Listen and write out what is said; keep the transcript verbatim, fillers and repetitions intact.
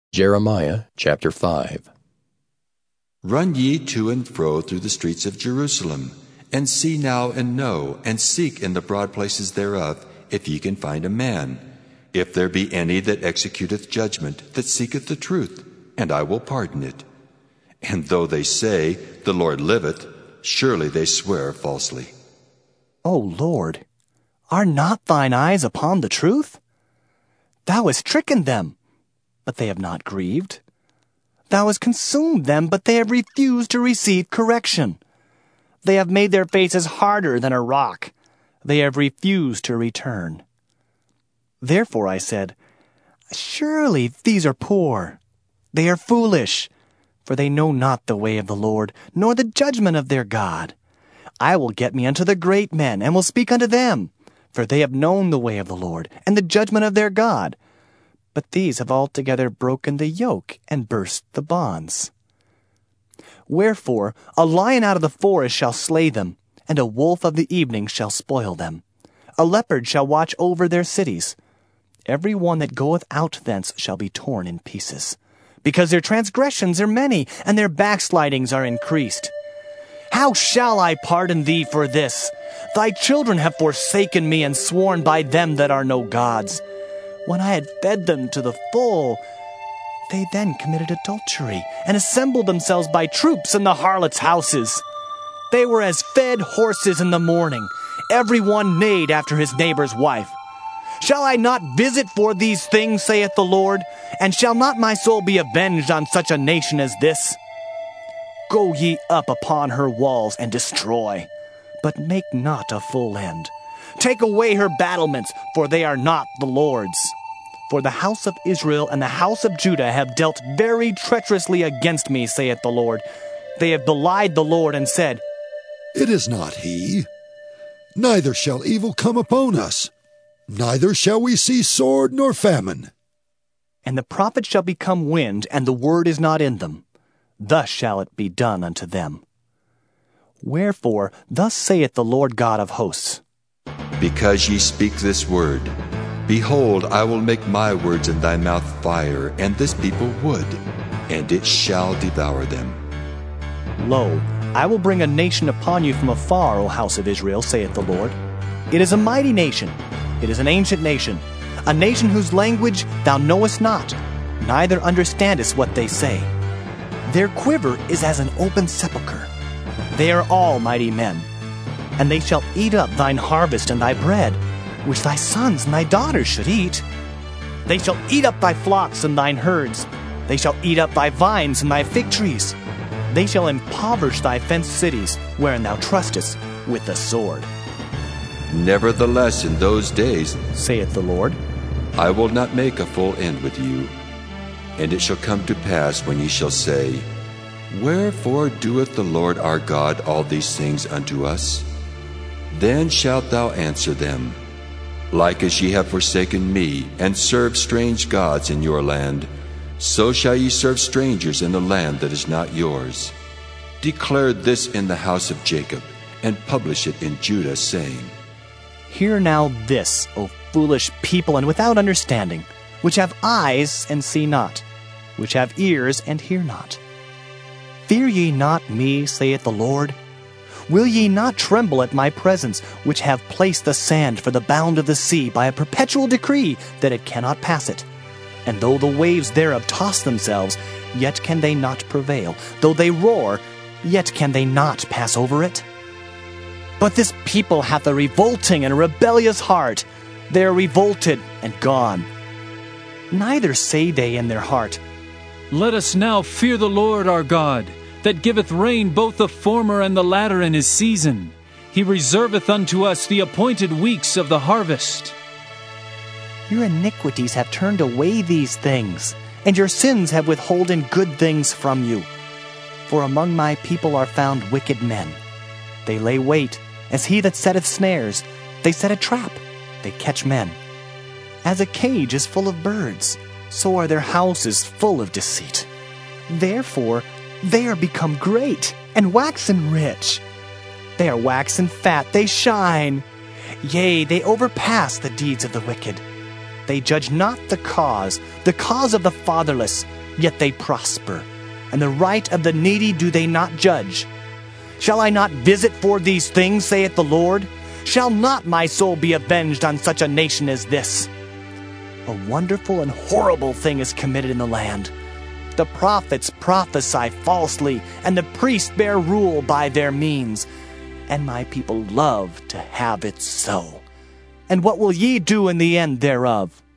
Jeremiah chapter five. Run ye to and fro through the streets of Jerusalem, and see now and know, and seek in the broad places thereof, if ye can find a man, if there be any that executeth judgment, that seeketh the truth, and I will pardon it. And though they say, The Lord liveth, surely they swear falsely. O Lord, are not thine eyes upon the truth? Thou hast stricken them, but they have not grieved. Thou hast consumed them, but they have refused to receive correction. They have made their faces harder than a rock. They have refused to return. Therefore I said, Surely these are poor. They are foolish, for they know not the way of the Lord, nor the judgment of their God. I will get me unto the great men, and will speak unto them, for they have known the way of the Lord, and the judgment of their God. But these have altogether broken the yoke, and burst the bonds. Wherefore a lion out of the forest shall slay them, and a wolf of the evening shall spoil them. A leopard shall watch over their cities. Every one that goeth out thence shall be torn in pieces, because their transgressions are many, and their backslidings are increased. How shall I pardon thee for this? Thy children have forsaken me, and sworn by them that are no gods. When I had fed them to the full, they then committed adultery, and assembled themselves by troops in the harlots' houses. They were as fed horses in the morning, every one neighed after his neighbor's wife. Shall I not visit for these things, saith the Lord? And shall not my soul be avenged on such a nation as this? Go ye up upon her walls, and destroy, but make not a full end. Take away her battlements, for they are not the Lord's. For the house of Israel and the house of Judah have dealt very treacherously against me, saith the Lord. They have belied the Lord, and said, It is not he. Neither shall evil come upon us, neither shall we see sword nor famine. And the prophets shall become wind, and the word is not in them. Thus shall it be done unto them. Wherefore, thus saith the Lord God of hosts, Because ye speak this word, behold, I will make my words in thy mouth fire, and this people wood, and it shall devour them. Lo, I will bring a nation upon you from afar, O house of Israel, saith the Lord. It is a mighty nation, it is an ancient nation, a nation whose language thou knowest not, neither understandest what they say. Their quiver is as an open sepulchre. They are all mighty men. And they shall eat up thine harvest and thy bread, which thy sons and thy daughters should eat. They shall eat up thy flocks and thine herds. They shall eat up thy vines and thy fig trees. They shall impoverish thy fenced cities, wherein thou trustest, with the sword. Nevertheless, in those days, saith the Lord, I will not make a full end with you. And it shall come to pass, when ye shall say, Wherefore doeth the Lord our God all these things unto us? Then shalt thou answer them, Like as ye have forsaken me, and served strange gods in your land, so shall ye serve strangers in the land that is not yours. Declare this in the house of Jacob, and publish it in Judah, saying, Hear now this, O foolish people, and without understanding, which have eyes and see not, which have ears and hear not. Fear ye not me, saith the Lord? Will ye not tremble at my presence, which have placed the sand for the bound of the sea by a perpetual decree that it cannot pass it? And though the waves thereof toss themselves, yet can they not prevail. Though they roar, yet can they not pass over it. But this people hath a revolting and rebellious heart. They are revolted and gone. Neither say they in their heart, Let us now fear the Lord our God, that giveth rain both the former and the latter in his season. He reserveth unto us the appointed weeks of the harvest. Your iniquities have turned away these things, and your sins have withholden good things from you. For among my people are found wicked men. They lay wait, as he that setteth snares. They set a trap, they catch men. As a cage is full of birds, so are their houses full of deceit. Therefore they are become great, and waxen rich. They are waxen fat, they shine. Yea, they overpass the deeds of the wicked. They judge not the cause. the cause of the fatherless, yet they prosper, and the right of the needy do they not judge. Shall I not visit for these things, saith the Lord? Shall not my soul be avenged on such a nation as this? A wonderful and horrible thing is committed in the land. The prophets prophesy falsely, and the priests bear rule by their means. And my people love to have it so. And what will ye do in the end thereof?